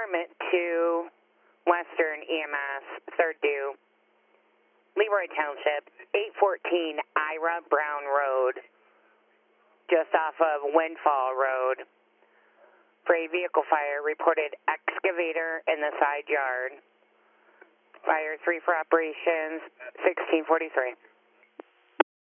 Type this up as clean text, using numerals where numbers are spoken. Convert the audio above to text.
Department 2, Western EMS, 3rd due, Leroy Township, 814 Ira Brown Road, just off of Windfall Road. For a vehicle fire, reported excavator in the side yard. Fire 3 for operations, 1643.